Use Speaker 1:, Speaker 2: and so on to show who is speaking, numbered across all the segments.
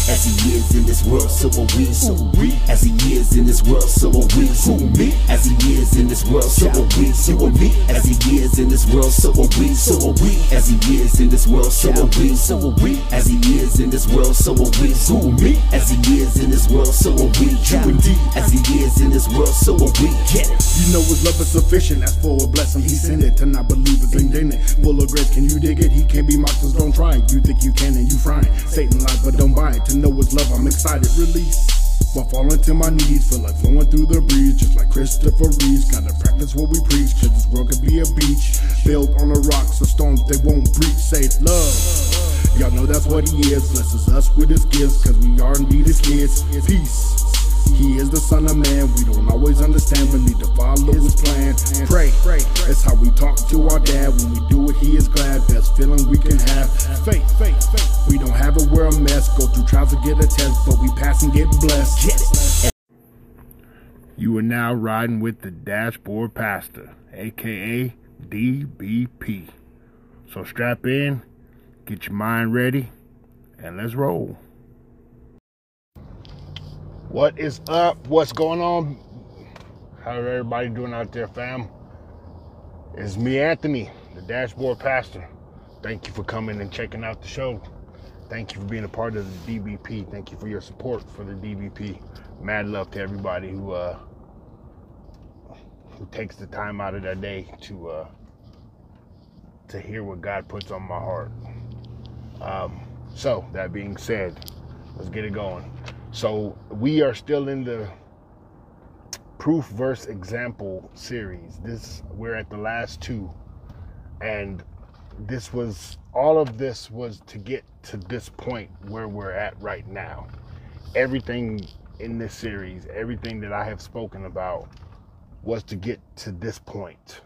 Speaker 1: As he is in this world, so are we. As he is in this world, so are we. As he is in this world, so are we. As he is in this world, so are we. As he is in this world, so are we. As he is in this world, so are we. As he is in this world, so are we. As he is in this world, so are we. Get it.
Speaker 2: You know his love is sufficient. As for a blessing, he sent it. To not believe is indignant. Full of grace, can you dig it? He can't be mocked, so don't try it. You think you can and you frying. Satan lies, but don't buy it. To know his love, I'm excited. Release. While falling to my knees, feel like flowing through the breeze, just like Christopher Reeves. Gotta practice what we preach, cause this world could be a beach built on the rocks, so storms they won't breach. Say love. Y'all know that's what he is. Blesses us with his gifts, cause we are indeed his kids. Peace. He is the Son of Man. We don't always understand, but need to follow his plan. Pray. That's how we talk to our dad. When we do it, he is glad. Best feeling we can have. Faith. We don't have it, we're a mess. Go through trials to get a test, but we pass and get blessed. Get it.
Speaker 3: You are now riding with the Dashboard Pastor, aka DBP. So strap in, get your mind ready, and let's roll. What is up? What's going on? How everybody doing out there, fam? It's me, Anthony, the Dashboard Pastor. Thank you for coming and checking out the show. Thank you for being a part of the DBP. Thank you for your support for the DBP. Mad love to everybody who takes the time out of their day to hear what God puts on my heart. So that being said, let's get it going. So we are still in the proof verse example series. We're at the last two, and all of this was to get to this point where we're at right now. Everything in this series, everything that I have spoken about, was to get to this point.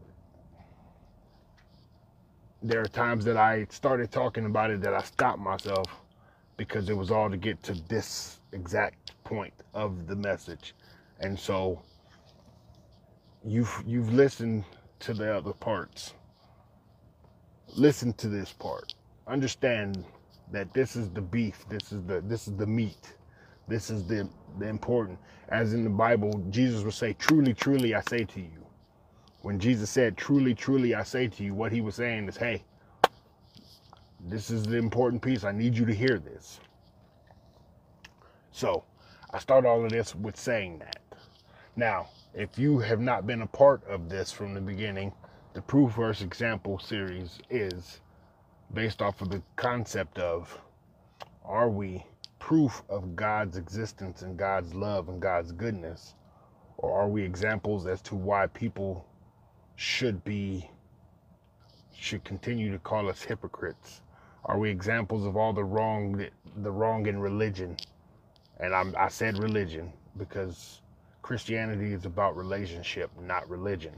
Speaker 3: There are times that I started talking about it that I stopped myself, because it was all to get to this exact point of the message. And so you've listened to the other parts. Listen to this part. Understand that this is the beef. This is the meat. This is the important. As in the Bible, Jesus would say, "Truly, truly, I say to you." When Jesus said, "Truly, truly, I say to you," what he was saying is, hey, this is the important piece. I need you to hear this. So I start all of this with saying that. Now, if you have not been a part of this from the beginning, the Proof Verse Example series is based off of the concept of, are we proof of God's existence and God's love and God's goodness? Or are we examples as to why people should continue to call us hypocrites? Are we examples of all the wrong in religion? And I said religion because Christianity is about relationship, not religion.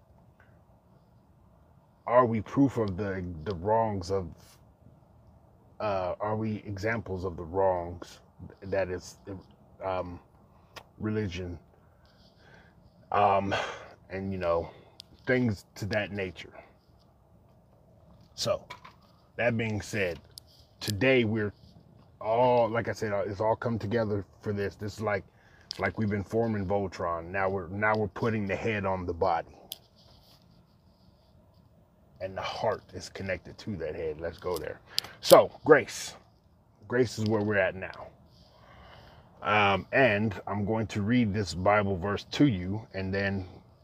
Speaker 3: Are we proof of the wrongs of, are we examples of the wrongs that is religion? And things to that nature. So, that being said, today we're all, like I said, it's all come together for this. This is like we've been forming Voltron. Now we're putting the head on the body, and the heart is connected to that head. Let's go there. So grace is where we're at now. And I'm going to read this Bible verse to you, and then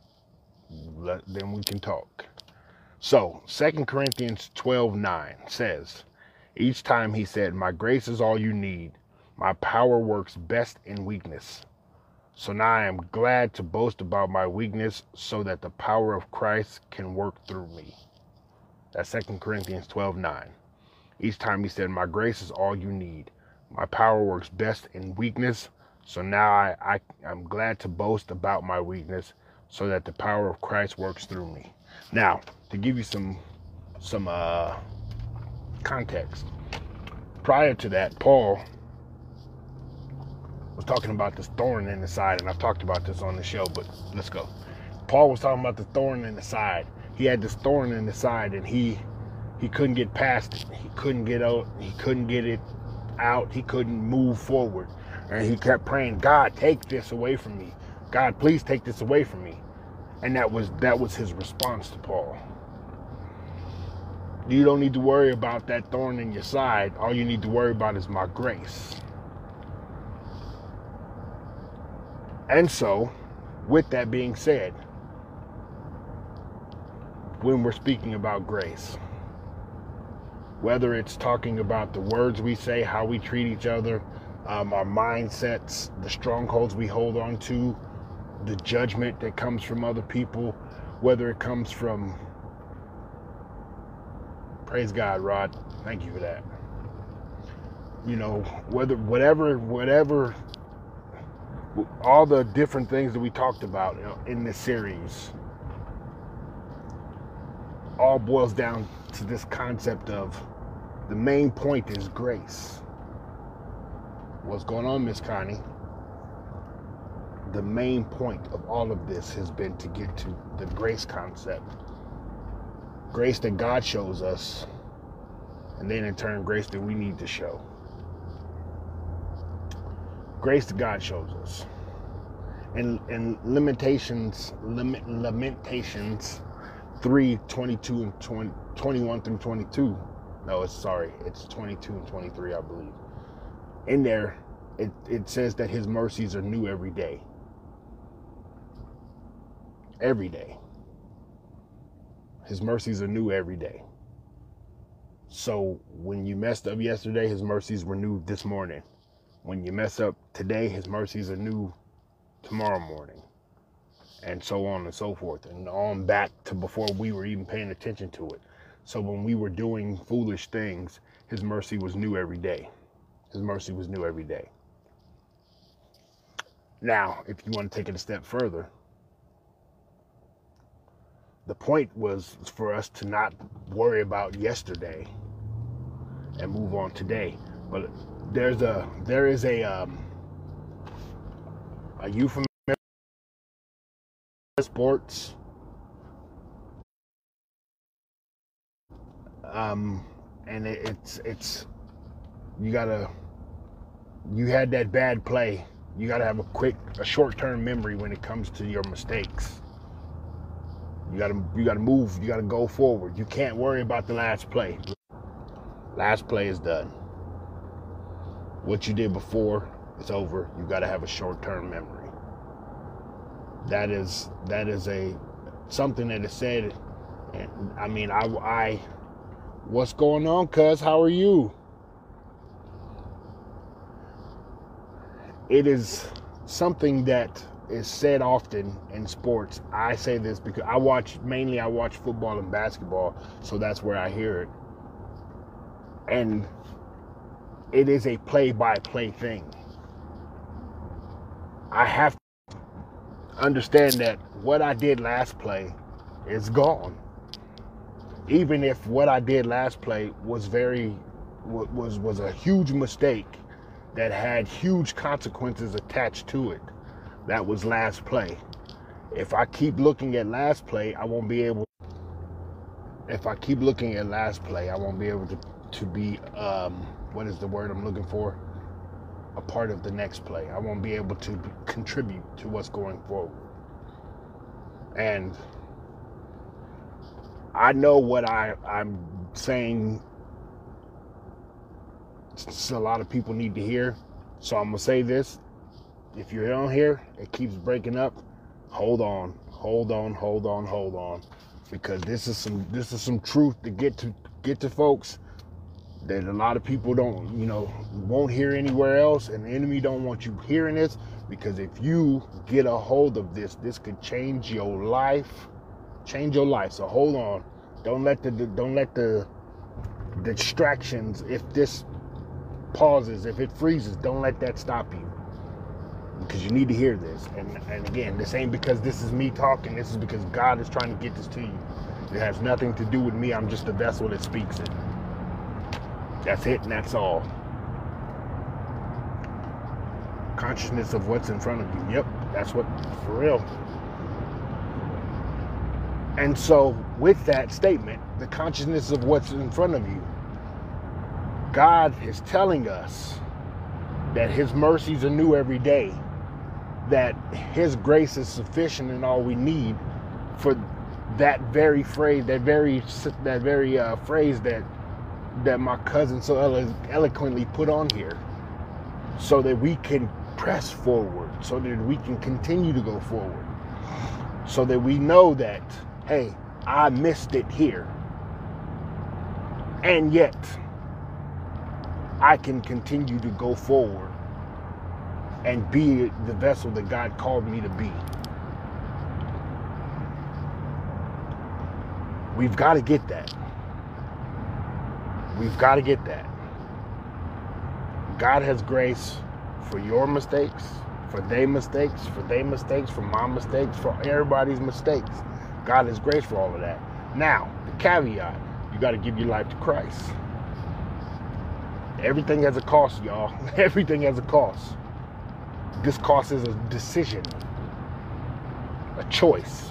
Speaker 3: we can talk. So 2 Corinthians 12:9 says, each time he said, "My grace is all you need. My power works best in weakness. So now I am glad to boast about my weakness so that the power of Christ can work through me." That's 2 Corinthians 12:9. Each time he said, "My grace is all you need. My power works best in weakness. So now I'm glad to boast about my weakness so that the power of Christ works through me." Now, to give you some context, prior to that, Paul was talking about this thorn in the side, and I've talked about this on the show, but let's go. Paul was talking about the thorn in the side. He had this thorn in the side, and he couldn't get past it. He couldn't get out. He couldn't get it out. He couldn't move forward. And he kept praying, God, take this away from me. God, please take this away from me. And that was his response to Paul. You don't need to worry about that thorn in your side. All you need to worry about is my grace. And so, with that being said, when we're speaking about grace, whether it's talking about the words we say, how we treat each other, our mindsets, the strongholds we hold on to, the judgment that comes from other people, whether it comes from, praise God, Rod, thank you for that. You know, whatever, all the different things that we talked about in this series, all boils down to this concept of the main point is grace. What's going on, Miss Connie? The main point of all of this has been to get to the grace concept. Grace that God shows us, and then in turn, grace that we need to show. Grace that God shows us. And Lamentations 3:22 and 21 through 22. No, it's 22 and 23, I believe. In there, it says that his mercies are new every day. Every day. His mercies are new every day. So when you messed up yesterday, his mercies were new this morning. When you mess up today, his mercies are new tomorrow morning. And so on and so forth. And on back to before we were even paying attention to it. So when we were doing foolish things, his mercy was new every day. His mercy was new every day. Now, if you want to take it a step further, the point was for us to not worry about yesterday and move on today. But there is a euphemism in sports, and it's you had that bad play. You gotta have a short-term memory when it comes to your mistakes. You gotta move. You gotta go forward. You can't worry about the last play. Last play is done. What you did before is over. You gotta have a short-term memory. That is something that is said. And I mean, what's going on, cuz? How are you? It is something that is said often in sports. I say this because I watch football and basketball, so that's where I hear it. And it is a play-by-play thing. I have to understand that what I did last play is gone. Even if what I did last play was a huge mistake that had huge consequences attached to it. That was last play. If I keep looking at last play, I won't be able to be, what is the word I'm looking for? A part of the next play. I won't be able to contribute to what's going forward. And I know what I'm saying a lot of people need to hear. So I'm going to say this. If you're on here, it keeps breaking up. Hold on. Because this is some truth to get to folks that a lot of people won't hear anywhere else, and the enemy don't want you hearing this, because if you get a hold of this could change your life. So hold on. Don't let the distractions, if this pauses, if it freezes, don't let that stop you, because you need to hear this. And again, this ain't because this is me talking. This is because God is trying to get this to you. It has nothing to do with me. I'm just a vessel that speaks it. That's it, and that's all. Consciousness of what's in front of you. Yep, that's what, for real. And so with that statement, the consciousness of what's in front of you, God is telling us that his mercies are new every day, that his grace is sufficient and all we need, for that very phrase, that very phrase that my cousin so eloquently put on here, so that we can press forward, so that we can continue to go forward, so that we know that, hey, I missed it here, and yet I can continue to go forward and be the vessel that God called me to be. We've got to get that. We've got to get that. God has grace for your mistakes, for their mistakes, for their mistakes, for my mistakes, for everybody's mistakes. God has grace for all of that. Now, the caveat, you got to give your life to Christ. Everything has a cost, y'all. Everything has a cost. This cost is a decision, a choice.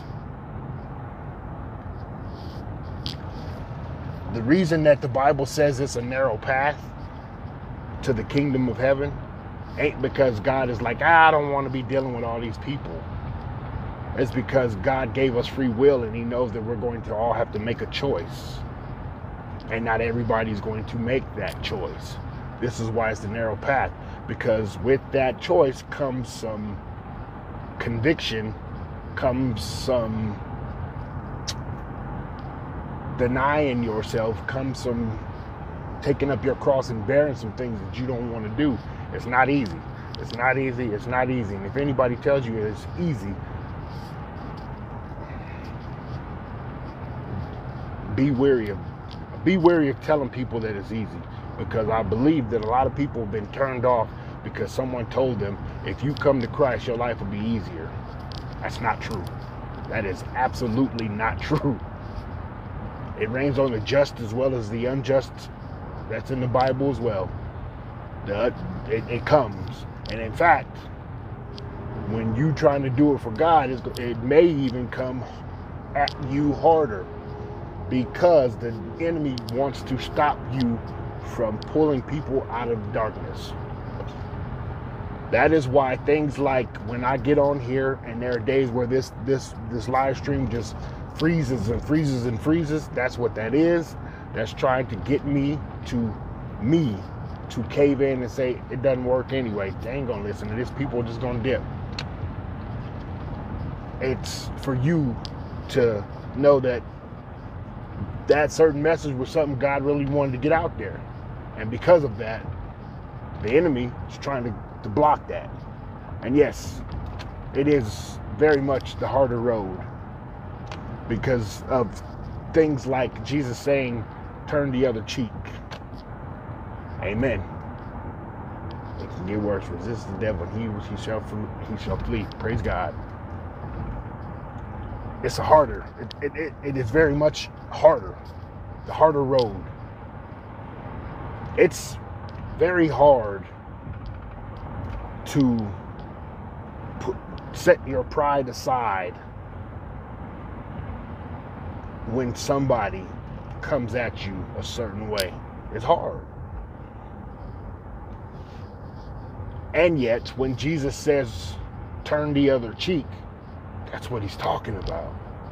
Speaker 3: The reason that the Bible says it's a narrow path to the kingdom of heaven ain't because God is like, I don't want to be dealing with all these people. It's because God gave us free will, and he knows that we're going to all have to make a choice. And not everybody's going to make that choice. This is why it's the narrow path, because with that choice comes some conviction, comes some denying yourself, comes some taking up your cross and bearing some things that you don't want to do. It's not easy. It's not easy. It's not easy. And if anybody tells you it's easy, be wary of telling people that it's easy, because I believe that a lot of people have been turned off because someone told them, if you come to Christ, your life will be easier. That's not true. That is absolutely not true. It rains on the just as well as the unjust. That's in the Bible as well. It comes. And in fact, when you trying to do it for God, it may even come at you harder, because the enemy wants to stop you from pulling people out of darkness. That is why things like when I get on here and there are days where this live stream just freezes and freezes and freezes, that's what that is. That's trying to get me to cave in and say it doesn't work anyway. They ain't gonna listen to this. People are just gonna dip. It's for you to know that certain message was something God really wanted to get out there. And because of that, the enemy is trying to block that. And yes, it is very much the harder road, because of things like Jesus saying, turn the other cheek. Amen. It can get worse. Resist the devil, and he shall flee. Praise God. It's a harder. It is very much harder. The harder road. It's very hard to set your pride aside when somebody comes at you a certain way. It's hard. And yet, when Jesus says, turn the other cheek, that's what he's talking about.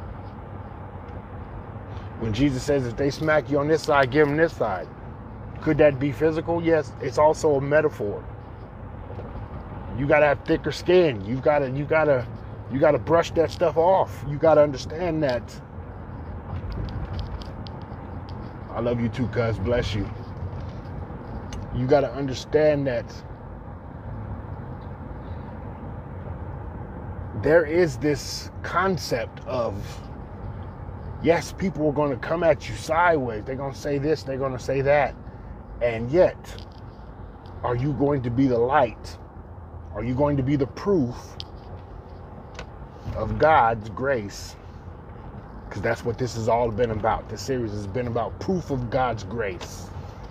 Speaker 3: When Jesus says, if they smack you on this side, give them this side. Could that be physical? Yes, it's also a metaphor. You gotta have thicker skin. You gotta brush that stuff off. You gotta understand that. I love you too, cuz. Bless you. You gotta understand that there is this concept of, yes, people are going to come at you sideways. They're going to say this, they're going to say that. And yet, are you going to be the light? Are you going to be the proof of God's grace? Because that's what this has all been about. This series has been about proof of God's grace.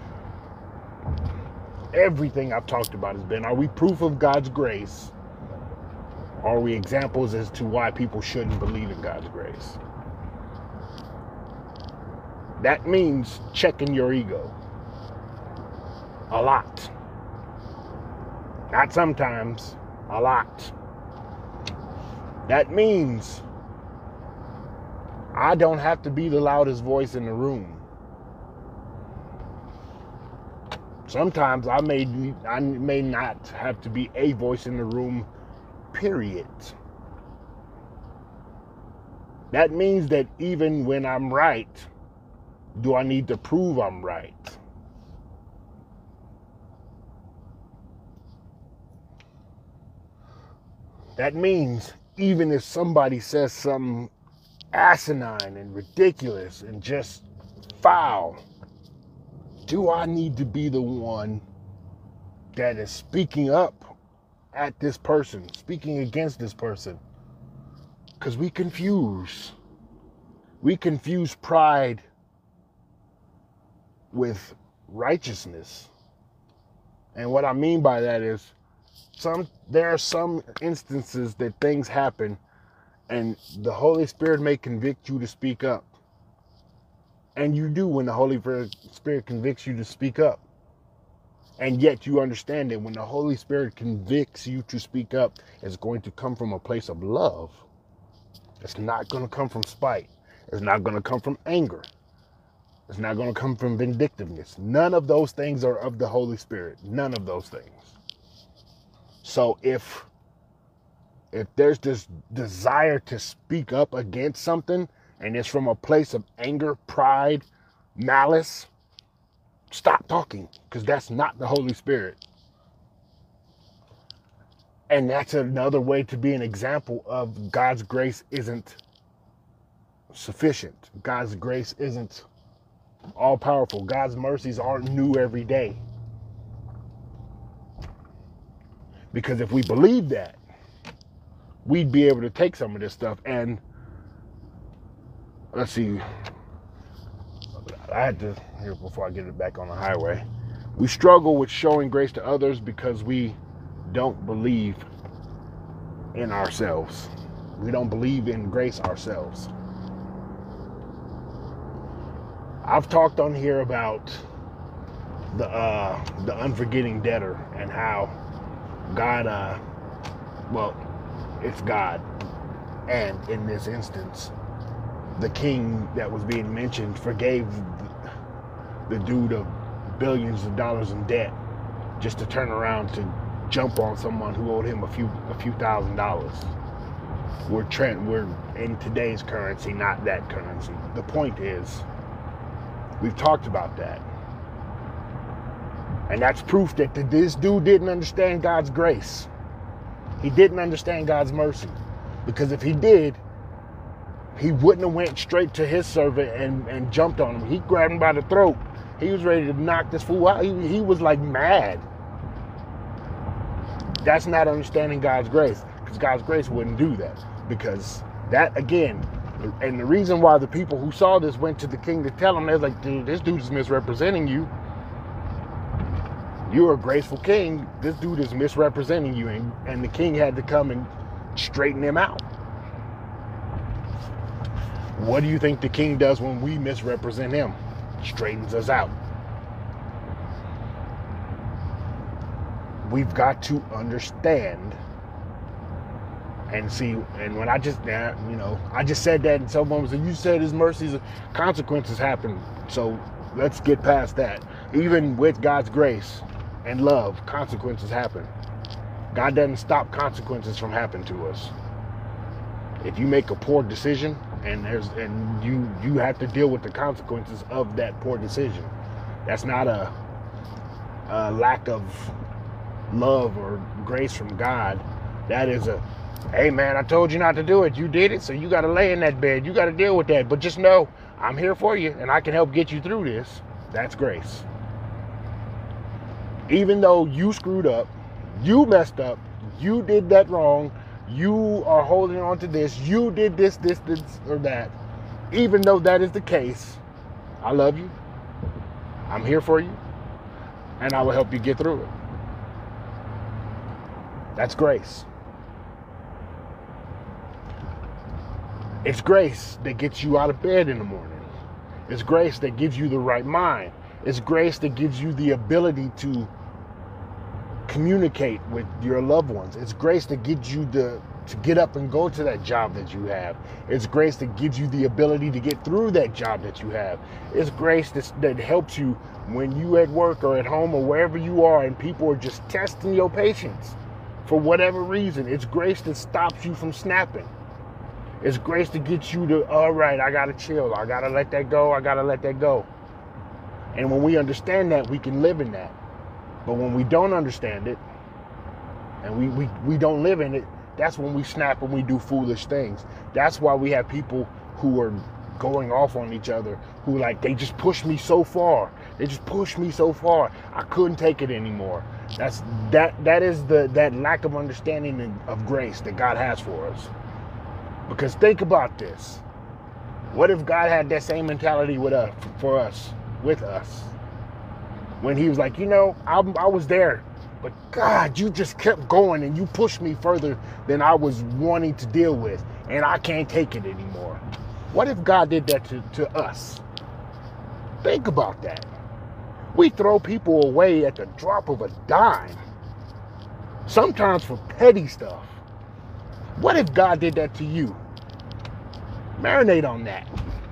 Speaker 3: Everything I've talked about has been, are we proof of God's grace? Are we examples as to why people shouldn't believe in God's grace? That means checking your ego. A lot. Not sometimes, a lot. That means I don't have to be the loudest voice in the room. Sometimes I may not have to be a voice in the room, period. That means that even when I'm right, do I need to prove I'm right? That means even if somebody says something asinine and ridiculous and just foul, do I need to be the one that is speaking up at this person, speaking against this person? Because we confuse pride with righteousness. And what I mean by that is there are some instances that things happen and the Holy Spirit may convict you to speak up. And you do when the Holy Spirit convicts you to speak up. And yet you understand that when the Holy Spirit convicts you to speak up, it's going to come from a place of love. It's not going to come from spite. It's not going to come from anger. It's not going to come from vindictiveness. None of those things are of the Holy Spirit. None of those things. So if there's this desire to speak up against something and it's from a place of anger, pride, malice, stop talking, because that's not the Holy Spirit. And that's another way to be an example of God's grace isn't sufficient. God's grace isn't all powerful. God's mercies aren't new every day. Because if we believe that, we'd be able to take some of this stuff and, let's see, I had to, here before I get it back on the highway, we struggle with showing grace to others because we don't believe in ourselves. We don't believe in grace ourselves. I've talked on here about the unforgetting debtor and how God, well, it's God. And in this instance, the king that was being mentioned forgave the dude of billions of dollars in debt just to turn around to jump on someone who owed him a few $1,000s. We're in today's currency, not that currency. The point is, we've talked about that. And that's proof that this dude didn't understand God's grace. He didn't understand God's mercy. Because if he did, he wouldn't have went straight to his servant and jumped on him. He grabbed him by the throat. He was ready to knock this fool out. He was like mad. That's not understanding God's grace. Because God's grace wouldn't do that. Because that, again, and the reason why the people who saw this went to the king to tell him, they're like, dude, this dude is misrepresenting you. You're a graceful king. This dude is misrepresenting you. And the king had to come and straighten him out. What do you think the king does when we misrepresent him? Straightens us out. We've got to understand and see. And when I just said that, and someone was like, you said his mercies, consequences happen. So let's get past that. Even with God's grace and love, consequences happen. God doesn't stop consequences from happening to us. If you make a poor decision, and you have to deal with the consequences of that poor decision. That's not a lack of love or grace from God. That is hey man, I told you not to do it. You did it, so you got to lay in that bed. You got to deal with that. But just know, I'm here for you, and I can help get you through this. That's grace. Even though you screwed up, you messed up, you did that wrong, you are holding on to this, you did this, or that. Even though that is the case, I love you, I'm here for you, and I will help you get through it. That's grace. It's grace that gets you out of bed in the morning. It's grace that gives you the right mind. It's grace that gives you the ability to communicate with your loved ones. It's grace that gives you to get up and go to that job that you have. It's grace that gives you the ability to get through that job that you have. It's grace that helps you when you at work or at home or wherever you are and people are just testing your patience for whatever reason. It's grace that stops you from snapping. It's grace that gets you to, all right, I gotta chill. I gotta let that go. I gotta let that go. And when we understand that, we can live in that. But when we don't understand it, and we don't live in it, that's when we snap and we do foolish things. That's why we have people who are going off on each other, who like, they just pushed me so far. They just pushed me so far. I couldn't take it anymore. That is that lack of understanding of grace that God has for us. Because think about this. What if God had that same mentality with us? When he was like, I was there, but God, you just kept going and you pushed me further than I was wanting to deal with, and I can't take it anymore. What if God did that to us? Think about that. We throw people away at the drop of a dime, sometimes for petty stuff. What if God did that to you? Marinate on that.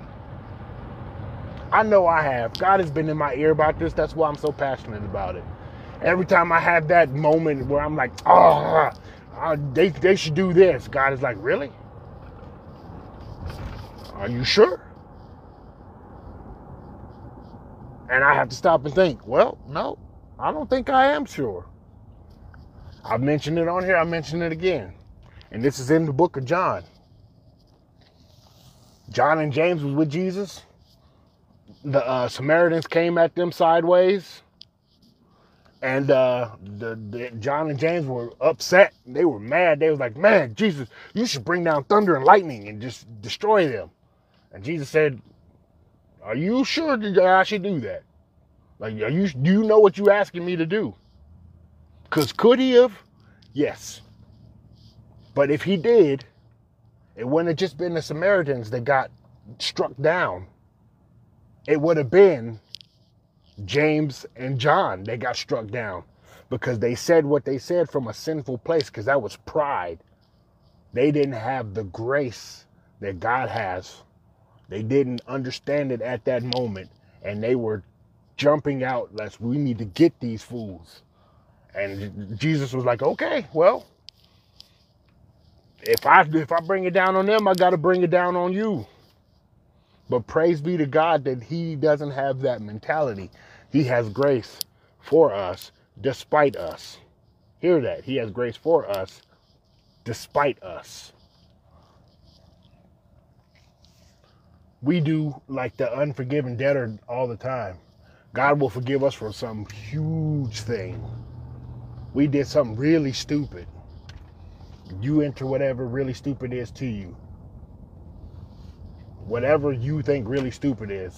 Speaker 3: I know I have. God has been in my ear about this. That's why I'm so passionate about it. Every time I have that moment where I'm like, they should do this. God is like, really? Are you sure? And I have to stop and think, well, no, I don't think I am sure. I've mentioned it on here. I mentioned it again. And this is in the book of John. John and James was with Jesus. The Samaritans came at them sideways, and the John and James were upset. They were mad. They was like, man, Jesus, you should bring down thunder and lightning and just destroy them. And Jesus said, are you sure that I should do that? Like, do you know what you asking me to do? Because could he have? Yes. But if he did, it wouldn't have just been the Samaritans that got struck down. It would have been James and John that got struck down because they said what they said from a sinful place, because that was pride. They didn't have the grace that God has. They didn't understand it at that moment, and they were jumping out, we need to get these fools. And Jesus was like, okay, well, if I bring it down on them, I got to bring it down on you. But praise be to God that he doesn't have that mentality. He has grace for us despite us. Hear that. He has grace for us despite us. We do like the unforgiven debtor all the time. God will forgive us for some huge thing. We did something really stupid. You enter whatever really stupid is to you. Whatever you think really stupid is.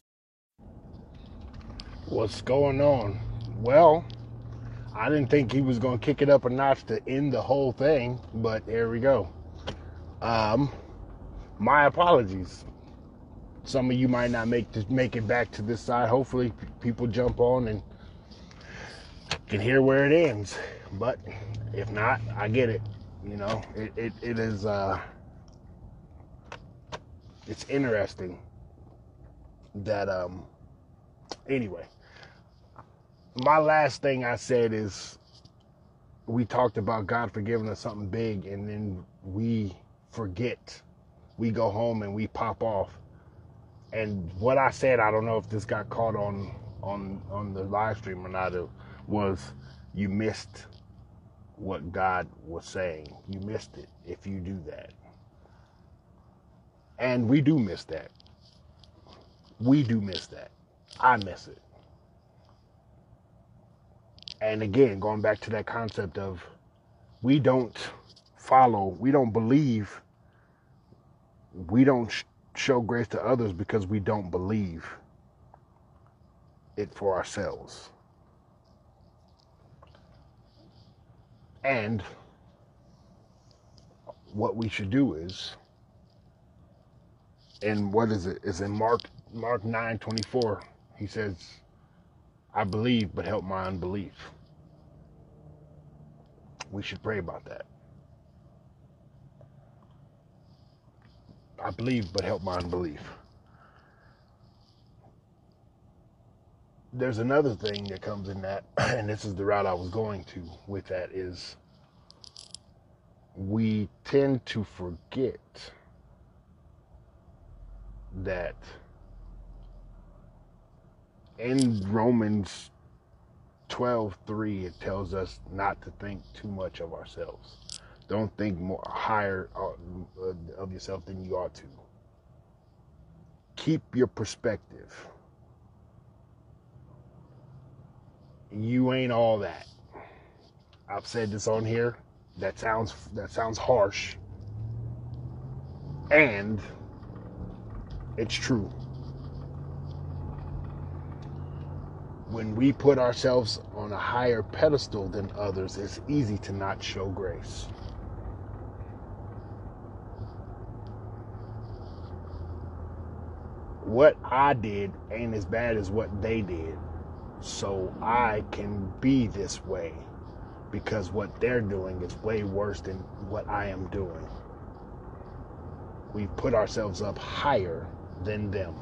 Speaker 3: What's going on? Well, I didn't think he was going to kick it up a notch to end the whole thing, but here we go. My apologies. Some of you might not make it back to this side. Hopefully people jump on and can hear where it ends. But if not, I get it. It is it's interesting that anyway, my last thing I said is we talked about God forgiving us something big, and then we forget. We go home and we pop off. And what I said, I don't know if this got caught on the live stream or not, was you missed what God was saying. You missed it if you do that. And we do miss that. We do miss that. I miss it. And again, going back to that concept of we don't believe, we don't show grace to others because we don't believe it for ourselves. And what we should do is, and what is it? It's in Mark 9:24. He says, I believe, but help my unbelief. We should pray about that. I believe, but help my unbelief. There's another thing that comes in that, and this is the route I was going to with that, is we tend to forget that in Romans 12:3, it tells us not to think too much of ourselves. Don't think more higher of yourself than you ought to. Keep your perspective. You ain't all that. I've said this on here. That sounds harsh. And it's true. When we put ourselves on a higher pedestal than others, it's easy to not show grace. What I did ain't as bad as what they did. So I can be this way because what they're doing is way worse than what I am doing. We put ourselves up higher than them.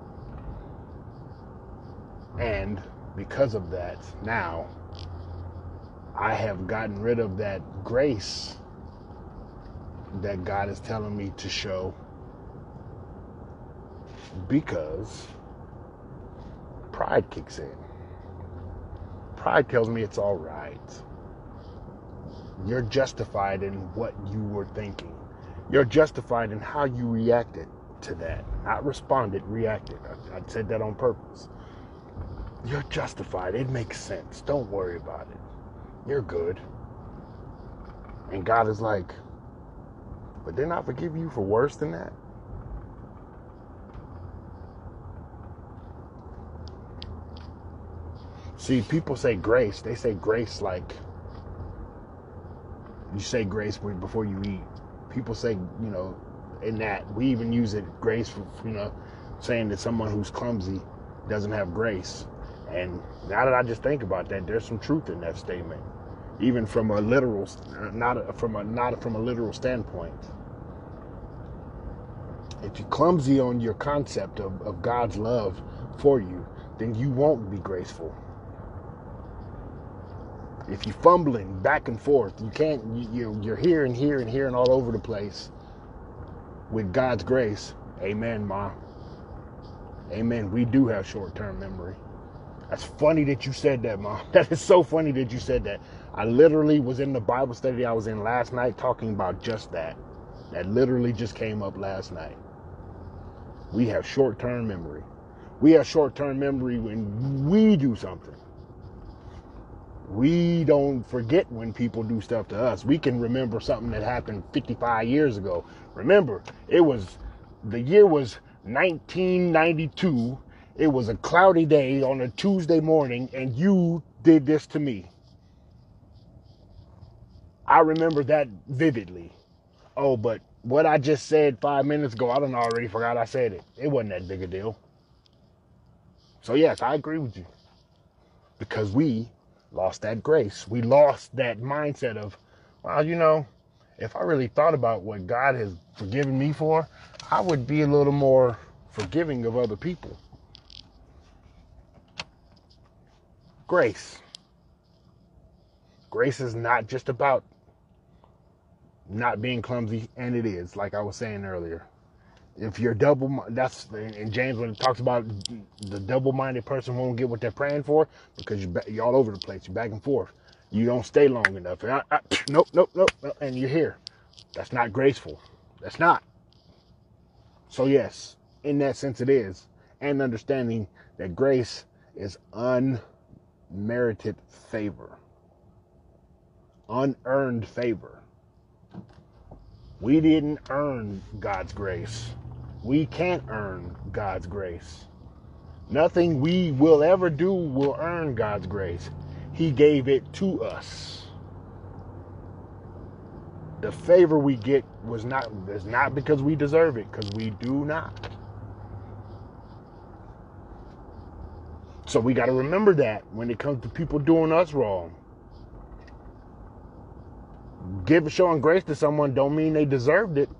Speaker 3: And because of that, now I have gotten rid of that grace that God is telling me to show, because pride kicks in. Pride tells me it's all right. You're justified in what you were thinking. You're justified in how you reacted to that. Not responded, reacted. I said that on purpose. You're justified. It makes sense. Don't worry about it. You're good. And God is like, but didn't I forgive you for worse than that? See, people say grace. They say grace like you say grace before you eat. People say, in that. We even use it, grace, for, saying that someone who's clumsy doesn't have grace. And now that I just think about that, there's some truth in that statement, even from a literal, not from a literal standpoint. If you're clumsy on your concept of God's love for you, then you won't be graceful. If you're fumbling back and forth, you're here and here and here and all over the place with God's grace. Amen, Ma. Amen. We do have short-term memory. That's funny that you said that, Mom. That is so funny that you said that. I literally was in the Bible study I was in last night talking about just that. That literally just came up last night. We have short-term memory. We have short-term memory when we do something. We don't forget when people do stuff to us. We can remember something that happened 55 years ago. Remember, the year was 1992. It was a cloudy day on a Tuesday morning, and you did this to me. I remember that vividly. Oh, but what I just said 5 minutes ago, I done already forgot I said it. It wasn't that big a deal. So yes, I agree with you. Because we lost that grace. We lost that mindset of, well, if I really thought about what God has forgiven me for, I would be a little more forgiving of other people. Grace. Grace is not just about not being clumsy, and it is, like I was saying earlier. If you're that's in James when it talks about the double-minded person won't get what they're praying for because you're all over the place. You're back and forth. You don't stay long enough. Nope, and you're here. That's not graceful. That's not. So yes, in that sense it is. And understanding that grace is unmerited favor. Unearned favor. We didn't earn God's grace. We can't earn God's grace. Nothing we will ever do will earn God's grace. He gave it to us. The favor we get is not because we deserve it, because we do not. So we got to remember that when it comes to people doing us wrong. Showing grace to someone don't mean they deserved it.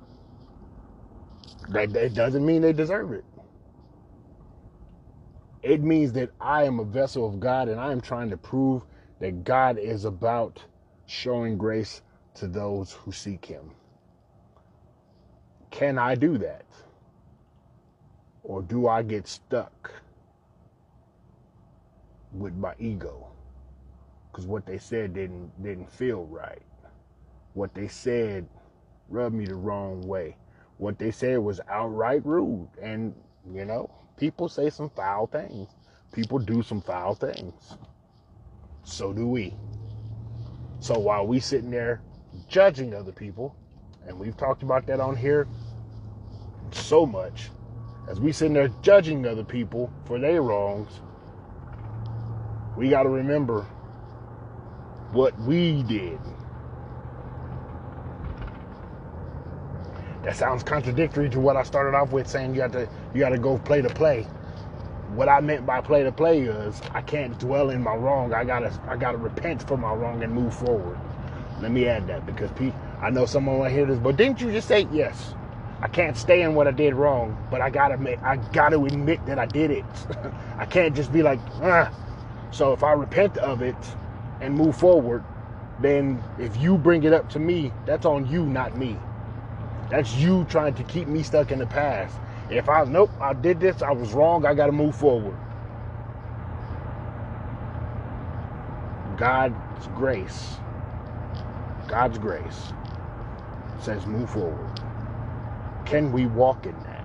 Speaker 3: That doesn't mean they deserve it. It means that I am a vessel of God, and I am trying to prove that God is about showing grace to those who seek him. Can I do that? Or do I get stuck with my ego? Because what they said didn't feel right. What they said rubbed me the wrong way. What they said was outright rude. And, you know, people say some foul things. People do some foul things. So do we. So while we sitting there judging other people, and we've talked about that on here so much, as we sitting there judging other people for their wrongs, we got to remember what we did. That sounds contradictory to what I started off with, saying you got to go play to play. What I meant by play to play is I can't dwell in my wrong. I gotta repent for my wrong and move forward. Let me add that, because I know someone will hear this, but didn't you just say yes? I can't stay in what I did wrong, but I gotta admit that I did it. I can't just be like, So if I repent of it and move forward, then if you bring it up to me, that's on you, not me. That's you trying to keep me stuck in the past. If I did this, I was wrong, I got to move forward. God's grace says move forward. Can we walk in that?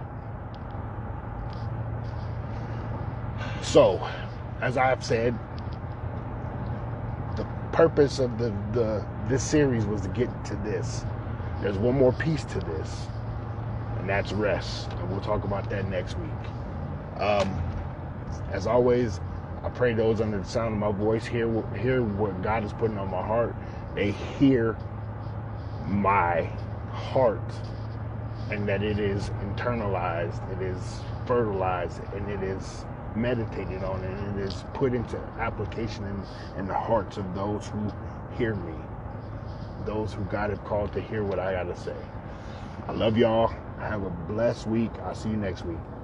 Speaker 3: So, as I've said, the purpose of this series was to get to this. There's one more piece to this, and that's rest. And we'll talk about that next week. As always, I pray those under the sound of my voice hear what God is putting on my heart. They hear my heart, and that it is internalized, it is fertilized, and it is meditated on, and it is put into application in the hearts of those who hear me. Those who God have called to hear what I got to say. I love y'all. Have a blessed week. I'll see you next week.